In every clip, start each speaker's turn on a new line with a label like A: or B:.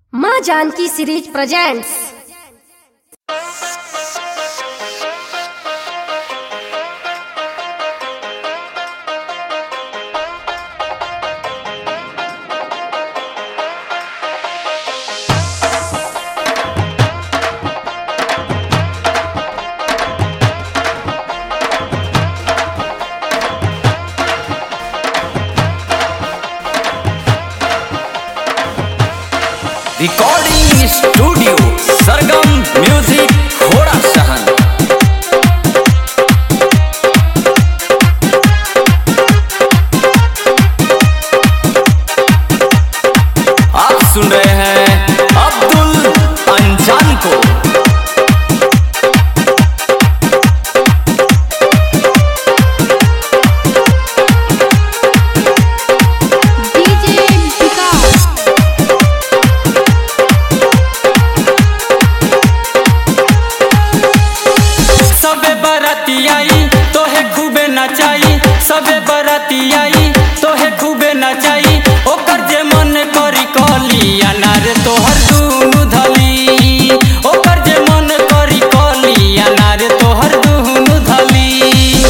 A: माँ Janki series presents.
B: Recording studio Sargam music घोड़ा सहन। आप सुन रहे हैं अब्दुल अंजान को। सबे बराती आई तोहे खूबे नचाई, ओकर जे मन करी कली अनार तोहर दूनु धली। ओकर जे मन करी कली अनार तोहर दूनु धली।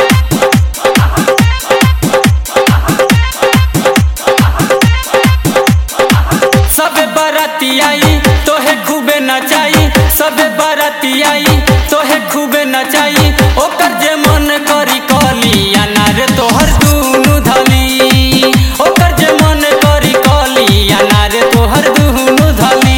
B: सबे बराती आई तोहे खूबे नचाई, सबे बराती आई तोहे खूबे नचाई, ओकर जे मन करी कली अनार तोहर दूनु धली। ओकर जे मन करी कली अनार तोहर दूनु धली।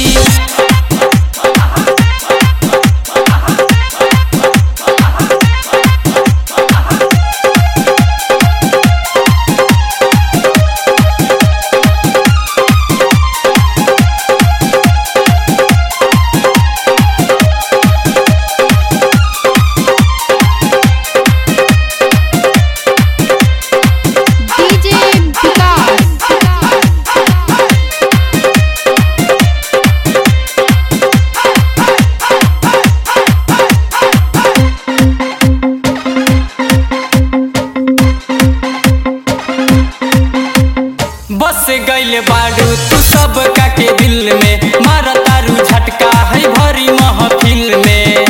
B: बस गइल बाड़ू तू सब का के दिल में, मारा तारू झटका है भरी महफिल में।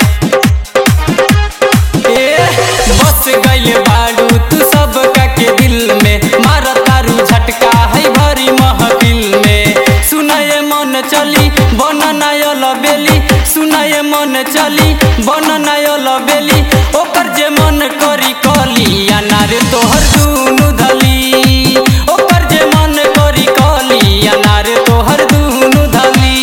B: बस गइल बाड़ू तू सब का के दिल में, मारा तारू झटका है भरी महफिल में। सुनाए मन चली बननायल बेली, सुनाए मन चली बननायल बेली, ओकर जे मन करी कली अनार तोहर दूनु धली। ओकर जे मन करी कली अनार तोहर दूनु धली।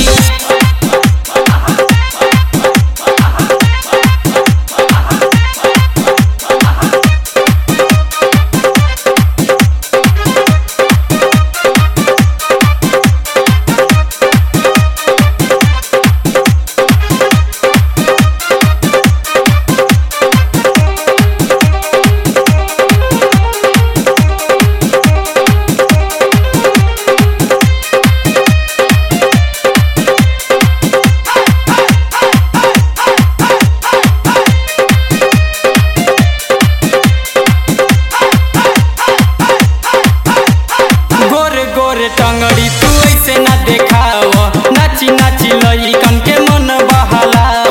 B: टंगड़ी तू ऐसे ना देखाव, नाची नाची लइकन के मन बहलाव।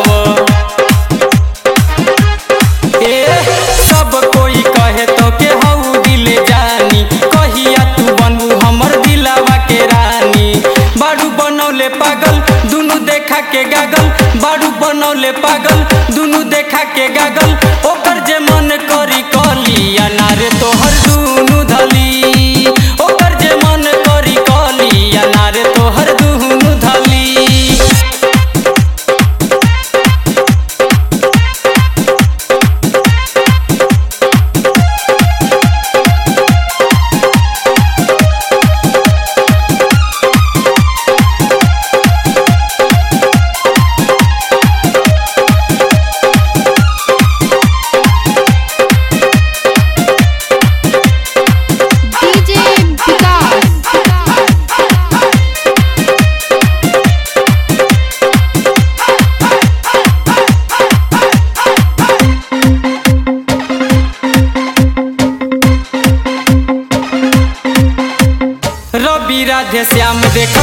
B: सब कोई कहे तो के हऊ दिले जानी, कहिया तू बनबू हमर दिलावा के रानी। बाड़ू बनौले पागल दुनु देखा के गागल, बाड़ू बनौले पागल दुनु देखा के गागल, ओकर जे मन करी कली अनार तोहर दूनु धली। ओकर जे मन करी कली अनार तोहर दूनु धली।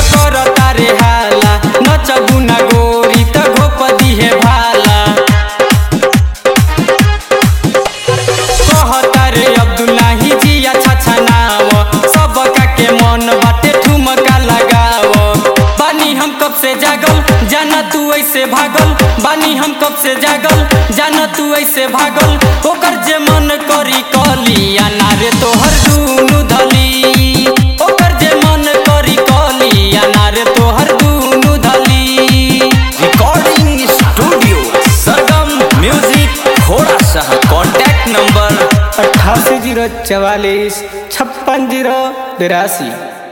B: कर तारे हाला नचबू ना गोरी त घोप दिहे भाला कहता रे अब्दुल्ला ही जिया छछनाव सब के मन बाटे ठुमका लगाव बानी हम कब से जागल जाना तू ऐसे भागल बानी हम कब से जागल जाना तू ऐसे भागल ओकर जे मन करी कलिया नारे तोहर दुनु धली ओकर जे मन करी कलिया नारे तोहर दुनु धली।
C: रिकॉर्डिंग स्टूडियो सरगम म्यूजिक घोड़ा शाह कॉन्टैक्ट नंबर
B: 88 044 56 082।